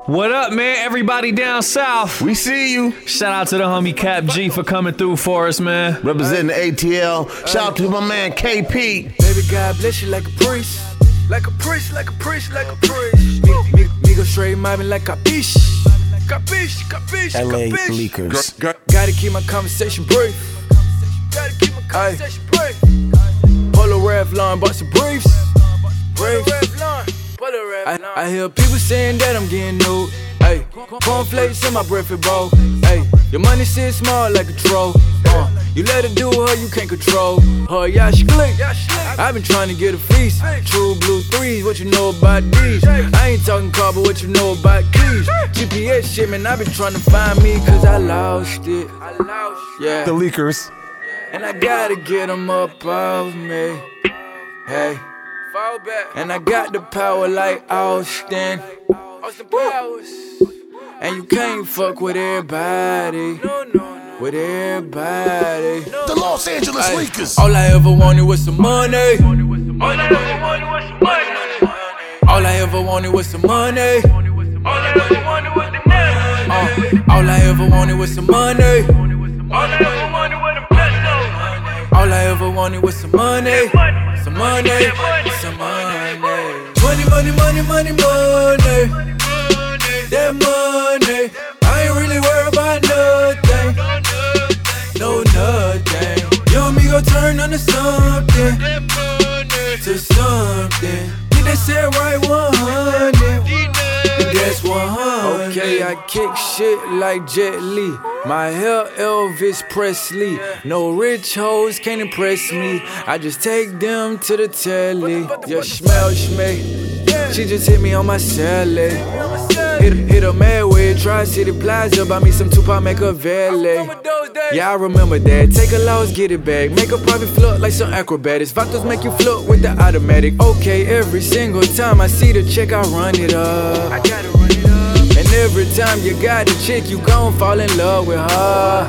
What up, man? Everybody down south. We see you. Shout out to the homie Cap G for coming through for us, man. Representing the ATL. Shout out to my man KP. Baby, God bless you like a priest. Like a priest, like a priest, like a priest. Me go straight mobbing like capiche. Capiche, capiche, LA capiche. Leakers. Gotta keep my conversation brief. Gotta keep my conversation brief. Polo Revlon, bought some briefs. I hear people saying that I'm getting nude. Ay, cornflakes in my breakfast bowl. Ay, your money sits small like a troll. You let her do her, you can't control her. Yeah, she click. I've been trying to get a feast. True blue threes, what you know about these? I ain't talking car, but what you know about keys? GPS shit, man, I've been trying to find me, cause I lost it. Yeah. The Leakers. And I gotta get them up off me. Hey. And I got the power like Austin Powers. And you can't fuck with everybody. With everybody. The Los Angeles Leakers. All I ever wanted was some money. All I ever wanted was some money. All I ever wanted was the money. All I ever wanted was some money. All I ever wanted was the pesos. All I ever wanted was some money. Some money. Some money. Money, money, money, money, money. That money. I ain't really worried about nothing. No, nothing. You and me gon' turn on to something. To something. Get that set right 100. That's 100. Okay, I kick shit like Jet Li. My hair Elvis Presley. No rich hoes can't impress me. I just take them to the telly. Yeah, smell me. She just hit me on my celly. Hit a mad with Tri-City Plaza. Buy me some Tupac, make a valet. Yeah, I remember that. Take a loss, get it back. Make a private float like some acrobatics. Vatos make you float with the automatic. Okay, every single time I see the chick, I run it up. I gotta run it up. And every time you got a chick, you gon' fall in love with her.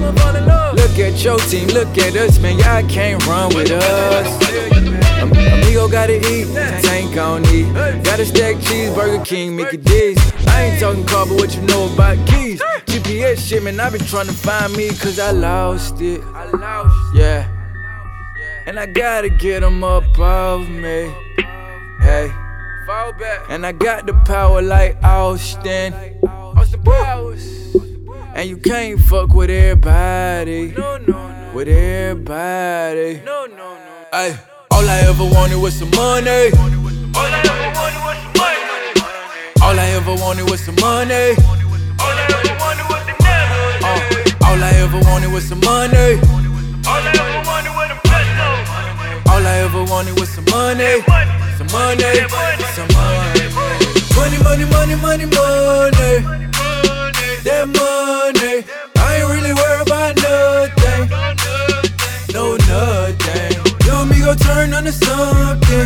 Look at your team, look at us, man. Y'all can't run with us. Amigo gotta eat, Tank on eat. Gotta stack cheeseburger, King, Mickey D's. I ain't talking car, but what you know about keys? GPS shit, man, I been trying to find me, cause I lost it. Yeah. And I gotta get them up off me. Hey. And I got the power like Austin Powers. And you can't fuck with everybody. With everybody. Ay. All I ever wanted was some money. All I ever wanted was some money. All I ever wanted was some money. All I ever wanted was the money. All I ever wanted was some money. All I ever wanted was the pesos. All I ever wanted was some money. Some money. Some money. Money, money, money, money, money. That money. I ain't really worried about nothing. No, nothing. You and me gon' turn on to something.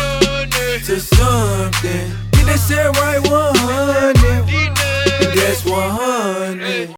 To something. Get that set right 100. That's 100.